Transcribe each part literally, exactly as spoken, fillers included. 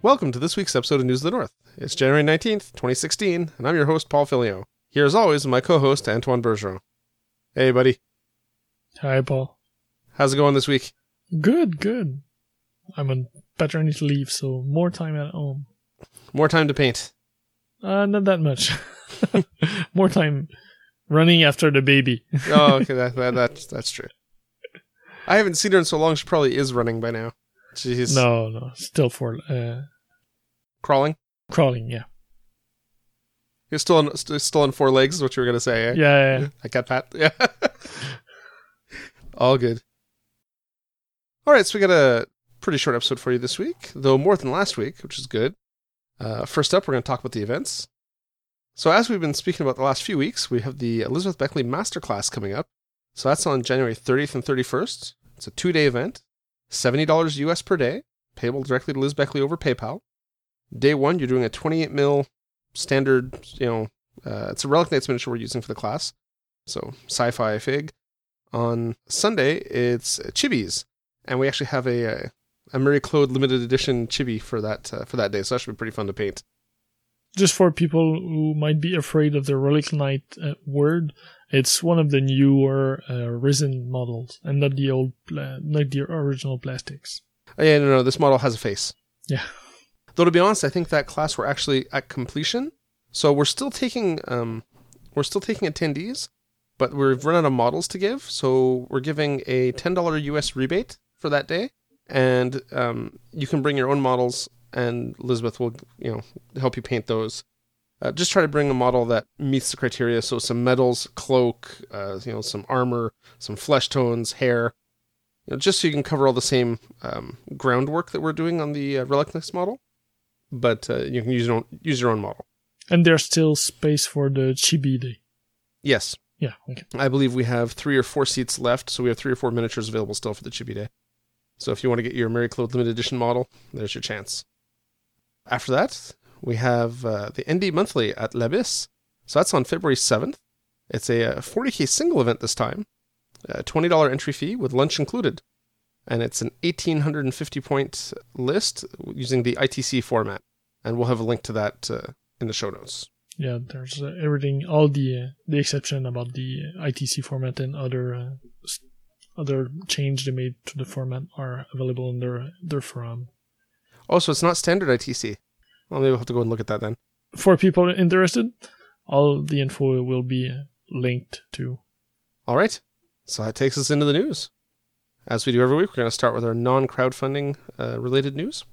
Welcome to this week's episode of News of the North. It's January nineteenth, twenty sixteen, and I'm your host, Paul Filio. Here as always, my co-host, Antoine Bergeron. Hey, buddy. Hi, Paul. How's it going this week? Good, good. I'm on paternity leave, so more time at home. More time to paint. Uh, not that much. More time running after the baby. Oh, okay, that, that, that's, that's true. I haven't seen her in so long, she probably is running by now. Jeez. No, no, still for uh, Crawling? crawling. Yeah, You're still on, st- still on four legs, is what you were going to say, eh? yeah, yeah, yeah. I got Pat. Yeah. All good. All right, so we got a pretty short episode for you this week, though more than last week, which is good. Uh, first up, we're going to talk about the events. So as we've been speaking about the last few weeks, we have the Elizabeth Beckley Masterclass coming up. So that's on January thirtieth and thirty-first. It's a two-day event, seventy dollars U S per day, payable directly to Liz Beckley over PayPal. Day one, you're doing a twenty-eight mil standard, you know, uh, it's a Relic Knights miniature we're using for the class. So sci-fi fig. On Sunday, it's Chibis, and we actually have a a, a Mary Claude limited edition chibi for that uh, for that day. So that should be pretty fun to paint. Just for people who might be afraid of the Relic Knight uh, word, it's one of the newer uh, resin models, and not the old, pla- not the original plastics. Oh, yeah, no, no, this model has a face. Yeah. Though to be honest, I think that class we're actually at completion, so we're still taking um we're still taking attendees, but we've run out of models to give, so we're giving a ten dollars U S rebate for that day, and um you can bring your own models, and Elizabeth will, you know, help you paint those. Uh, just try to bring a model that meets the criteria, so some medals, cloak, uh, you know, some armor, some flesh tones, hair, you know, just so you can cover all the same um, groundwork that we're doing on the uh, Relic Knights model. But uh, you can use your own use your own model. And there's still space for the Chibi Day. Yes. Yeah, okay. I believe we have three or four seats left, so we have three or four miniatures available still for the Chibi Day. So if you want to get your Mary Claude limited edition model, there's your chance. After that, we have uh, the N D Monthly at L'Abysse. So that's on February seventh. It's a uh, forty K single event this time. A twenty dollars entry fee with lunch included. And it's an one thousand eight hundred fifty point list using the I T C format. And we'll have a link to that uh, in the show notes. Yeah, there's uh, everything, all the uh, the exception about the uh, I T C format and other uh, st- other change they made to the format are available in their their forum. Oh, so it's not standard I T C. Well, maybe we'll have to go and look at that then. For people interested, all the info will be uh, linked to. All right. So that takes us into the news. As we do every week, we're going to start with our non-crowdfunding uh, related news.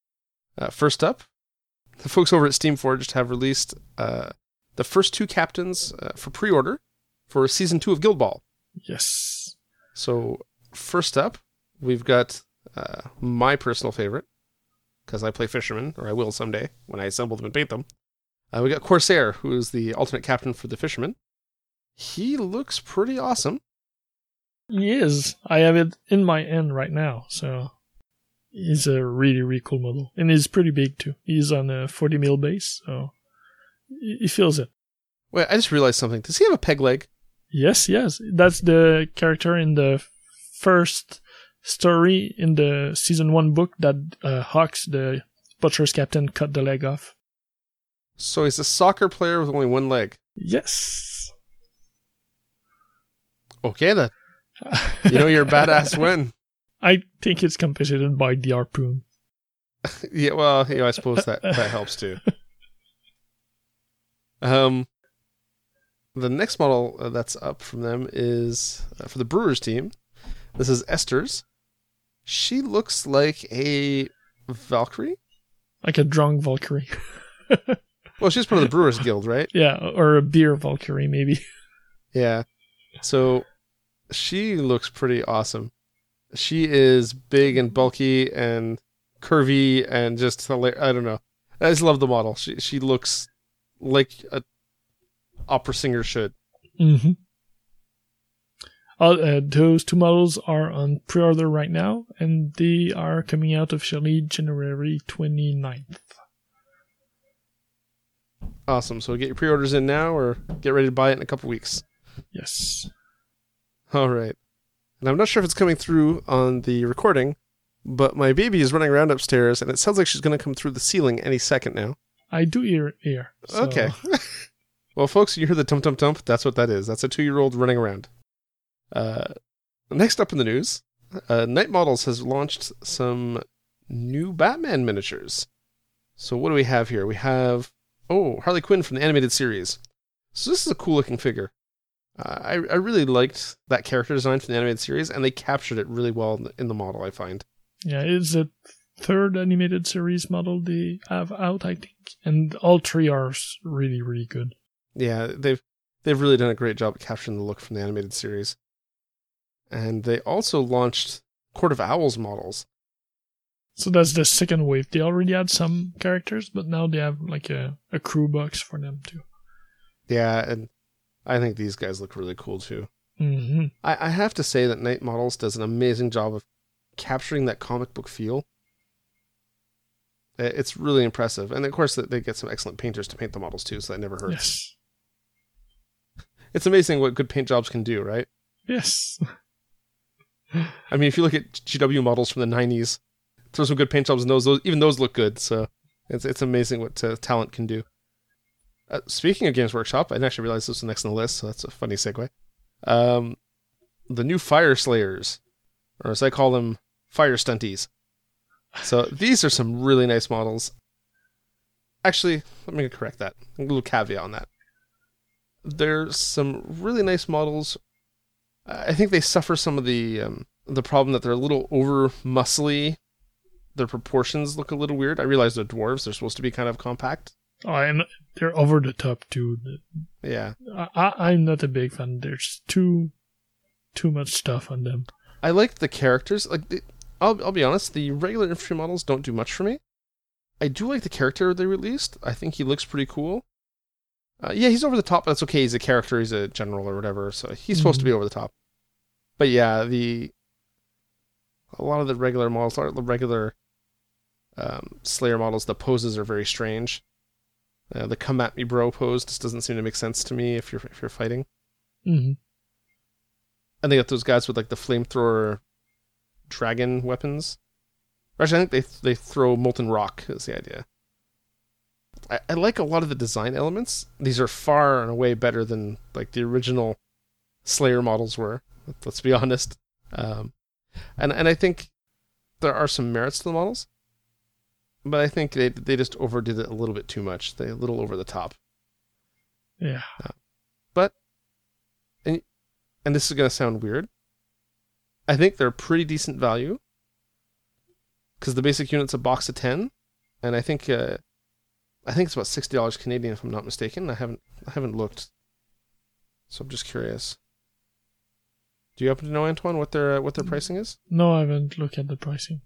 Uh, first up, the folks over at Steamforged have released uh, the first two captains uh, for pre-order for season two of Guild Ball. Yes. So first up, we've got uh, my personal favorite, because I play Fisherman, or I will someday when I assemble them and paint them. Uh, we got Corsair, who is the alternate captain for the Fisherman. He looks pretty awesome. He is. I have it in my end right now, so he's a really, really cool model. And he's pretty big too. He's on a forty mil base, so he feels it. Wait, I just realized something. Does he have a peg leg? Yes, yes. That's the character in the first story in the season one book that uh, Hawks, the Butcher's captain, cut the leg off. So he's a soccer player with only one leg. Yes. Okay then. You know you're a badass when. I think it's compensated by the harpoon. Yeah, well, you know, I suppose that, that helps too. Um, the next model uh, that's up from them is uh, for the Brewers team. This is Esther's. She looks like a Valkyrie. Like a drunk Valkyrie. Well, she's part of the Brewers Guild, right? Yeah, or a beer Valkyrie, maybe. Yeah. So she looks pretty awesome. She is big and bulky and curvy and just hilarious. I don't know. I just love the model. She she looks like a opera singer should. Mm-hmm. Uh, uh, those two models are on pre-order right now, and they are coming out officially January twenty-ninth. Awesome. So get your pre-orders in now or get ready to buy it in a couple weeks. Yes. All right. And I'm not sure if it's coming through on the recording, but my baby is running around upstairs, and it sounds like she's going to come through the ceiling any second now. I do hear ear. So. Okay. Well, folks, you hear the tump, tump, tump. That's what that is. That's a two-year-old running around. Uh, next up in the news, uh, Knight Models has launched some new Batman miniatures. So what do we have here? We have, oh, Harley Quinn from the animated series. So this is a cool-looking figure. Uh, I, I really liked that character design from the animated series, and they captured it really well in the, in the model, I find. Yeah, it's the third animated series model they have out, I think. And all three are really, really good. Yeah, they've they've really done a great job at capturing the look from the animated series. And they also launched Court of Owls models. So that's the second wave. They already had some characters, but now they have like a, a crew box for them too. Yeah, and I think these guys look really cool too. Mm-hmm. I, I have to say that Knight Models does an amazing job of capturing that comic book feel. It's really impressive. And of course, they get some excellent painters to paint the models too, so that never hurts. Yes. It's amazing what good paint jobs can do, right? Yes. I mean, if you look at G W models from the nineties, throw some good paint jobs in those, those even those look good. So it's it's amazing what uh, talent can do. Uh, speaking of Games Workshop, I didn't actually realize this was next on the list, so that's a funny segue. Um, the new Fire Slayers, or as I call them, Fire Stunties. So these are some really nice models. Actually, let me correct that. A little caveat on that. There's some really nice models. I think they suffer some of the um, the problem that they're a little over muscly. Their proportions look a little weird. I realize they're dwarves. They're supposed to be kind of compact. Oh, and they're over the top too. Yeah. I, I, I'm not a big fan. There's too too much stuff on them. I like the characters. Like, the, I'll I'll be honest. The regular infantry models don't do much for me. I do like the character they released. I think he looks pretty cool. Uh, yeah, he's over the top, but that's okay. He's a character. He's a general or whatever, so he's supposed mm-hmm. to be over the top. But yeah, the a lot of the regular models, the regular um, Slayer models, the poses are very strange. Uh, the "come at me, bro" pose just doesn't seem to make sense to me if you're if you're fighting. Mm-hmm. And they got those guys with like the flamethrower dragon weapons. Actually, I think they they throw molten rock is the idea. I, I like a lot of the design elements. These are far and away better than like the original Slayer models were. Let's be honest. Um, and and I think there are some merits to the models, but I think they they just overdid it a little bit too much. They a little over the top. Yeah. Uh, but and and this is gonna sound weird. I think they're pretty decent value because the basic unit's a box of ten, and I think uh, I think it's about sixty dollars Canadian if I'm not mistaken. I haven't I haven't looked, so I'm just curious. Do you happen to know, Antoine, what their uh, what their pricing is? No, I haven't looked at the pricing.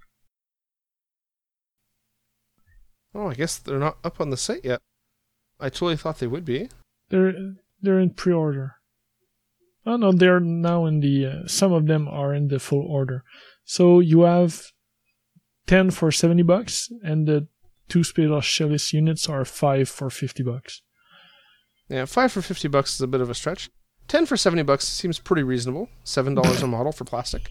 Oh, I guess they're not up on the site yet. I totally thought they would be. They're they're in pre-order. Oh no, they're now in the. Uh, some of them are in the full order. So you have ten for seventy bucks, and the two specialist units are five for fifty bucks. Yeah, five for fifty bucks is a bit of a stretch. Ten for seventy bucks seems pretty reasonable. Seven dollars a model for plastic.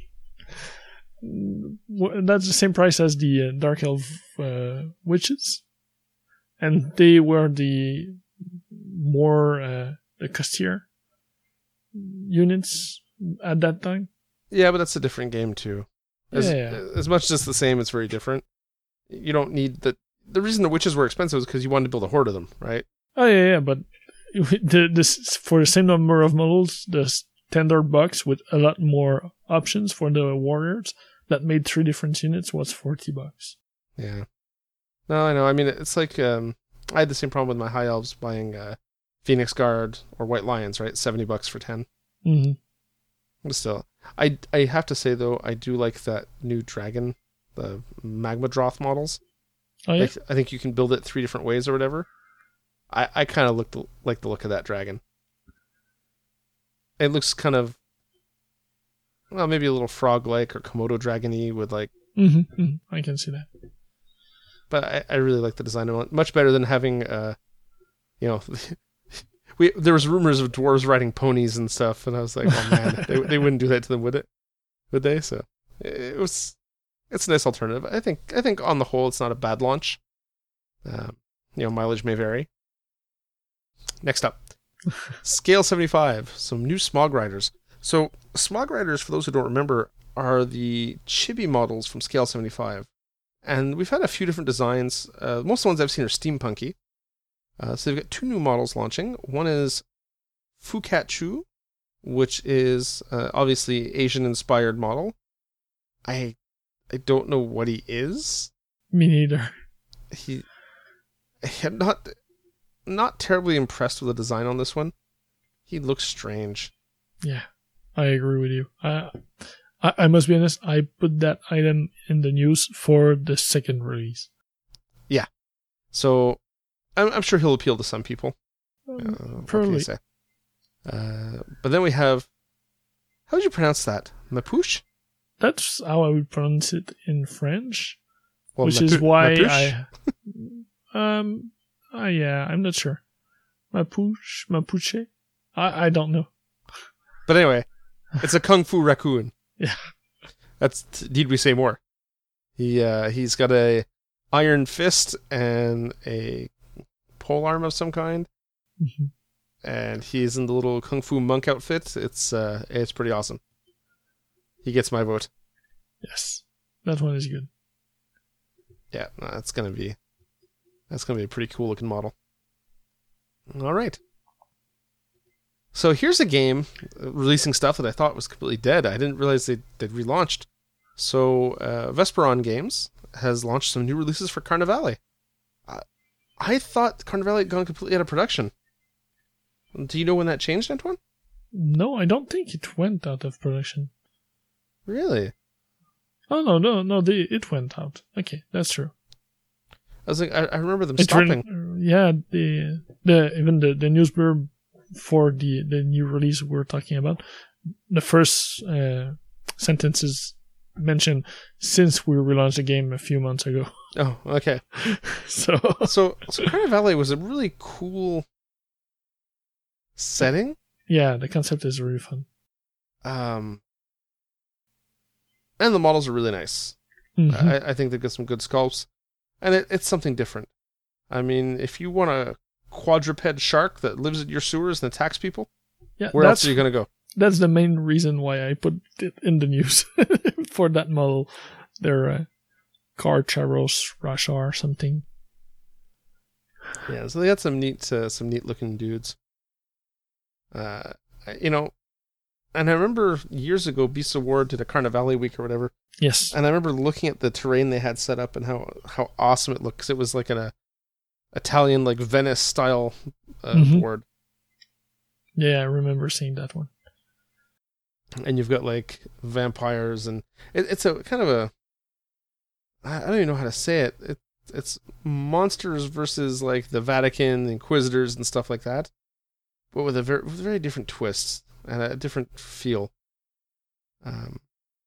That's the same price as the uh, Dark Elf uh, witches, and they were the more uh, the costier units at that time. Yeah, but that's a different game too. As, yeah. as much as it's the same, it's very different. You don't need the the reason the witches were expensive is because you wanted to build a horde of them, right? Oh yeah, yeah, but the, this for the same number of models, the standard box with a lot more options for the warriors that made three different units was forty bucks. Yeah. No, I know. I mean, it's like um, I had the same problem with my high elves buying uh, Phoenix Guard or White Lions, right? Seventy bucks for ten. Mm-hmm. But still, I I have to say though, I do like that new dragon, the Magma Droth models. Oh yeah. Like, I think you can build it three different ways or whatever. I, I kind of look like the look of that dragon. It looks kind of, well, maybe a little frog-like or Komodo dragon-y with like... Mm-hmm, mm-hmm. I can see that. But I, I really like the design of it. Much better than having, uh, you know... we there was rumors of dwarves riding ponies and stuff, and I was like, oh man, they they wouldn't do that to them, would it? Would they? So it was it's a nice alternative. I think I think on the whole, it's not a bad launch. Um, you know, mileage may vary. Next up, Scale seventy-five, some new Smog Riders. So Smog Riders, for those who don't remember, are the chibi models from Scale seventy-five. And we've had a few different designs. Uh, most of the ones I've seen are steampunky. Uh, so they've got two new models launching. One is Fukachu, which is uh, obviously Asian-inspired model. I I don't know what he is. Me neither. He, I'm not not terribly impressed with the design on this one. He looks strange. Yeah, I agree with you. I, I I must be honest. I put that item in the news for the second release. Yeah, so I'm, I'm sure he'll appeal to some people. Um, Uh, probably. say? Uh, but then we have, how would you pronounce that? Mapouche? That's how I would pronounce it in French, Well, which Mapou- is why Mapouche? I. Um. Uh, yeah, I'm not sure. Mapouche, Mapuche. I I don't know. But anyway, it's a kung fu raccoon. Yeah. That's, need we say more? He uh, he's got a iron fist and a pole arm of some kind, Mm-hmm. and he's in the little kung fu monk outfit. It's uh, it's pretty awesome. He gets my vote. Yes, that one is good. Yeah, no, that's gonna be that's gonna be a pretty cool looking model. All right. So here's a game uh, releasing stuff that I thought was completely dead. I didn't realize they they'd relaunched. So uh, Vesperon Games has launched some new releases for Carnivale. Uh, I thought Carnivale had gone completely out of production. Do you know when that changed, Antoine? No, I don't think it went out of production. Really? Oh no, no, no! They, it went out. Okay, that's true. I was like, I, I remember them It stopping. ran- yeah, the the even the the news blurb for the the new release we're talking about, the first uh, sentences mention since we relaunched the game a few months ago. Oh, okay. So So, so Carnivale was a really cool setting. yeah, the concept is really fun. Um, and the models are really nice. Mhm. I, I think they've got some good sculpts, and it, it's something different. I mean, if you want a quadruped shark that lives in your sewers and attacks people, yeah, where else that's are you going to go? that's the main reason why I put it in the news for that model. They're uh, Carcharos Rasha or something. Yeah, so they got some neat, uh, some neat looking dudes. Uh, you know, and I remember years ago, Beasts of War did a Carnivale week or whatever, Yes. and I remember looking at the terrain they had set up and how how awesome it looked. 'Cause it was like an uh, Italian, like Venice style uh, Mhm. board, Yeah, I remember seeing that one. and you've got like vampires, and it, it's a kind of a I I don't even know how to say it. it. It's monsters versus like the Vatican, Inquisitors, and stuff like that, but with a very with very different twists and a different feel. Um,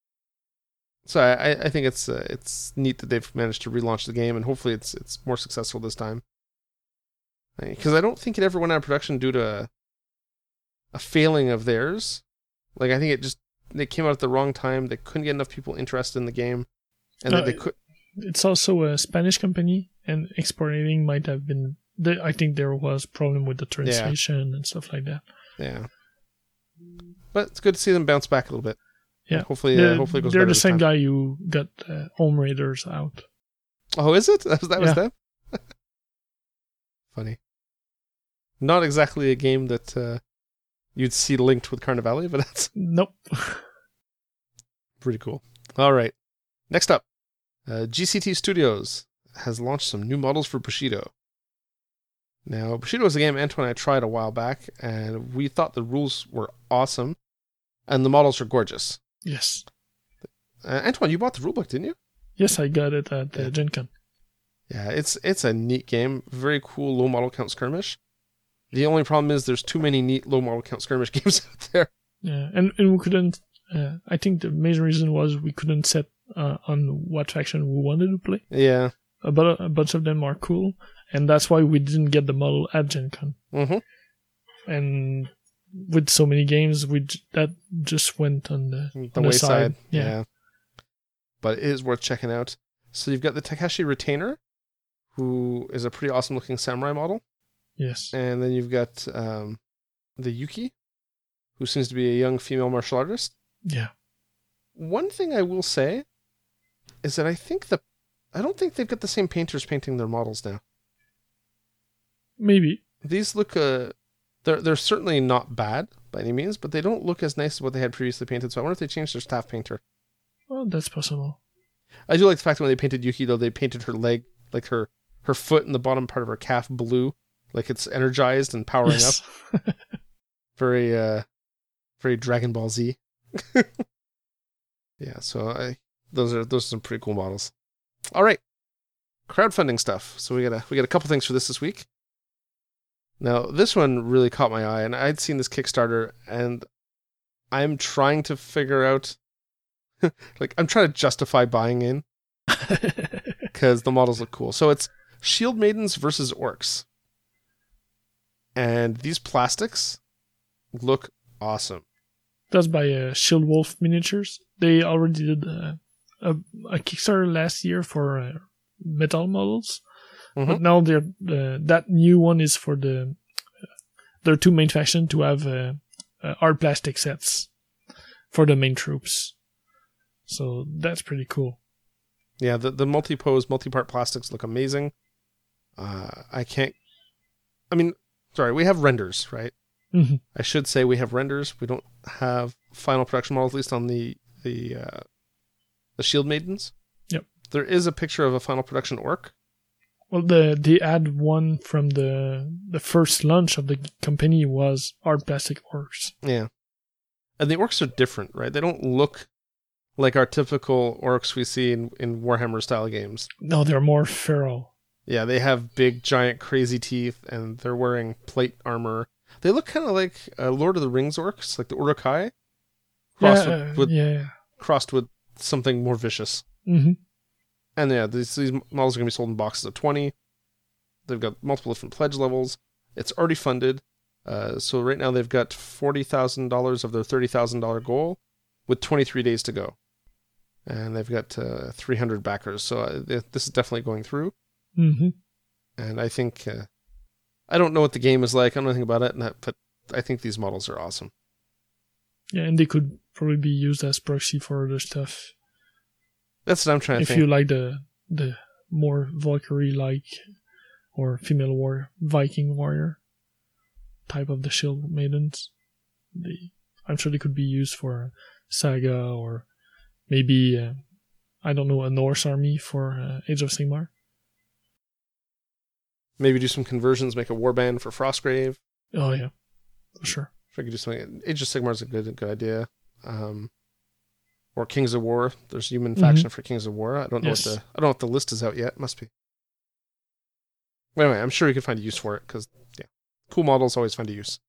so I, I think it's uh, it's neat that they've managed to relaunch the game, and hopefully it's it's more successful this time. Because I don't think it ever went out of production due to a, a failing of theirs. Like I think it just they came out at the wrong time. They couldn't get enough people interested in the game, and Uh, that they could. It's also a Spanish company, and exporting might have been. The, I think there was problem with the translation and stuff like that. Yeah, but it's good to see them bounce back a little bit. Yeah, hopefully, The- uh, hopefully it goes they're better the this same time. guy who got uh, Home Raiders out. Oh, is it? That was, that was Yeah. them? Funny. Not exactly a game that uh, you'd see linked with Carnivale, but that's Nope. pretty cool. All right. Next up, uh, G C T Studios has launched some new models for Bushido. Now, Bushido is a game Antoine and I tried a while back, and we thought the rules were awesome, and the models are gorgeous. Yes. Uh, Antoine, you bought the rulebook, didn't you? Yes, I got it at uh, Yeah. Gen Con. Yeah, it's it's a neat game. Very cool low model count skirmish. The only problem is there's too many neat low model count skirmish games out there. Yeah, and, and we couldn't. Uh, I think the major reason was we couldn't set uh, on what faction we wanted to play. Yeah. Uh, but a bunch of them are cool, and that's why we didn't get the model at Gen Con. Mm-hmm. And with so many games, we j- that just went on the, The on the wayside. side. Yeah. Yeah. but it is worth checking out. So you've got the Takeshi Retainer, who is a pretty awesome looking samurai model. Yes. And then you've got um, the Yuki, who seems to be a young female martial artist. Yeah. One thing I will say is that I think the I don't think they've got the same painters painting their models now. Maybe. These look uh they're they're certainly not bad by any means, but they don't look as nice as what they had previously painted. So I wonder if they changed their staff painter. Well, that's possible. I do like the fact that when they painted Yuki, though, they painted her leg, like her her foot and the bottom part of her calf blue, like it's energized and powering Yes. up. Very uh very Dragon Ball Z. Yeah, so I those are those are some pretty cool models. All right, crowdfunding stuff. So we got a we got a couple things for this this week. Now this one really caught my eye, and I'd seen this Kickstarter, and I'm trying to figure out, like I'm trying to justify buying in because the models look cool. So it's Shield Maidens versus Orcs, and these plastics look awesome. That's by uh, Shield Wolf Miniatures. They already did uh, a, a Kickstarter last year for uh, metal models, Mm-hmm. but now they're uh, that new one is for the uh, their two main faction to have uh, uh, hard plastic sets for the main troops. So that's pretty cool. Yeah, the, the multi-pose, multi-part plastics look amazing. Uh, I can't... I mean, sorry, we have renders, right? Mm-hmm. I should say we have renders. We don't have final production models, at least on the the uh, the Shield Maidens. Yep. There is a picture of a final production orc. Well, the they had one from the the first launch of the company was hard plastic orcs. Yeah. And the orcs are different, right? They don't look like our typical orcs we see in, in Warhammer style games. No, they're more feral. Yeah, they have big, giant, crazy teeth, and they're wearing plate armor. They look kind of like uh, Lord of the Rings orcs, like the Uruk-hai, crossed yeah, with, with yeah. crossed with something more vicious. Mm-hmm. And yeah, these these models are going to be sold in boxes of twenty. They've got multiple different pledge levels. It's already funded. Uh, so right now they've got forty thousand dollars of their thirty thousand dollars goal with twenty-three days to go. And they've got uh, three hundred backers. So uh, this is definitely going through. Mm-hmm. And I think, uh, I don't know what the game is like. I don't know anything about it, but I think these models are awesome. Yeah, and they could probably be used as proxy for other stuff. That's what I'm trying to if think. you like the the more Valkyrie-like or female war Viking warrior type of the Shield Maidens, they, I'm sure they could be used for Saga or maybe uh, I don't know a Norse army for uh, Age of Sigmar. Maybe do some conversions, make a warband for Frostgrave. Oh yeah, for sure. If I could do something, Age of Sigmar is a good good idea. Um, or Kings of War. There's human Mm-hmm. faction for Kings of War. I don't know Yes. what the I don't know if the list is out yet. Must be. Anyway, I'm sure you can find a use for it because yeah, cool models always find a use.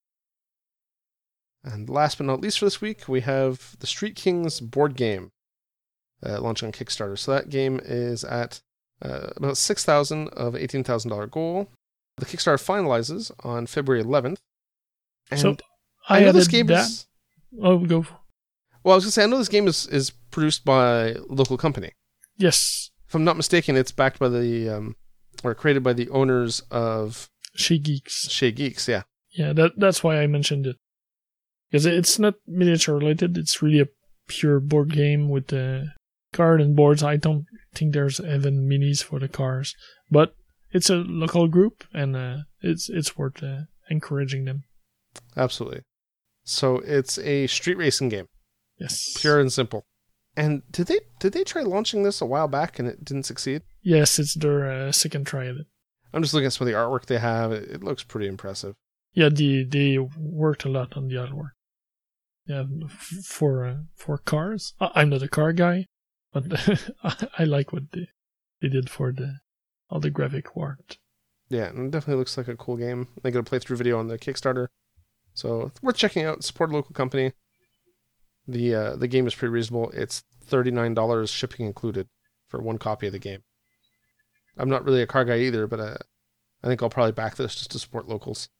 And last but not least for this week, we have the Street Kings board game uh, launching on Kickstarter. So that game is at uh, about six thousand of eighteen thousand dollar goal. The Kickstarter finalizes on February eleventh. And So I, I know added this game that. is. Oh, go. Well, I was gonna say I know this game is, is produced by a local company. Yes, If I'm not mistaken, it's backed by the um, or created by the owners of She Geeks. Shea Geeks. Yeah, Yeah, that that's why I mentioned it. Because it's not miniature related, it's really a pure board game with the card and boards. I don't think there's even minis for the cars. But it's a local group and uh, it's it's worth uh, encouraging them. absolutely. So it's a street racing game, Yes. pure and simple. And did they did they try launching this a while back and it didn't succeed? Yes, it's their uh, second try at it. I'm just looking at some of the artwork they have. It, it looks pretty impressive. Yeah, they they worked a lot on the artwork. Yeah, f- for uh, for cars. I- I'm not a car guy, but I, I like what they they did for the all the graphic art. Yeah, and it definitely looks like a cool game. They got a playthrough video on the Kickstarter, so it's worth checking out. Support a local company. The uh, the game is pretty reasonable. It's thirty-nine dollars shipping included for one copy of the game. I'm not really a car guy either, but uh, I think I'll probably back this just to support locals.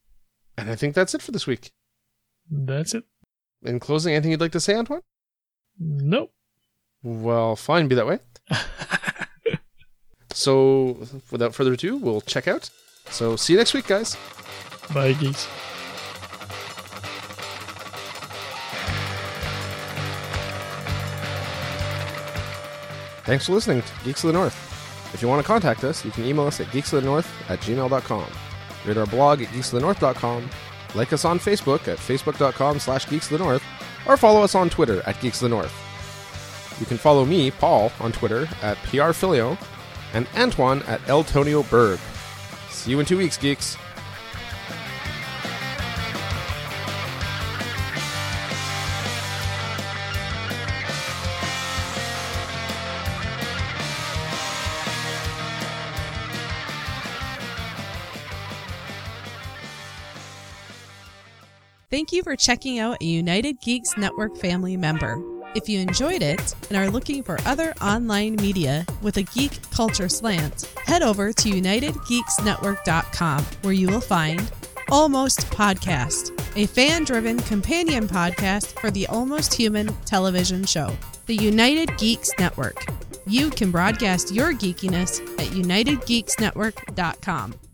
And I think that's it for this week. That's it. In closing, anything you'd like to say, Antoine? Nope. Well, fine, be that way. So, without further ado, we'll check out. So, see you next week, guys. Bye, geeks. Thanks for listening to Geeks of the North. If you want to contact us, you can email us at geeksofthenorth at gmail dot com. Read our blog at geeks of the north dot com. Like us on Facebook at facebook dot com slash geeks of the north, or follow us on Twitter at Geeks of the North. You can follow me, Paul, on Twitter at P R Filio, and Antoine at El Tonio Berg. See you in two weeks, geeks. Thank you for checking out a United Geeks Network family member. If you enjoyed it and are looking for other online media with a geek culture slant, head over to united geeks network dot com, where you will find Almost Podcast, a fan-driven companion podcast for the Almost Human television show. The United Geeks Network. You can broadcast your geekiness at united geeks network dot com.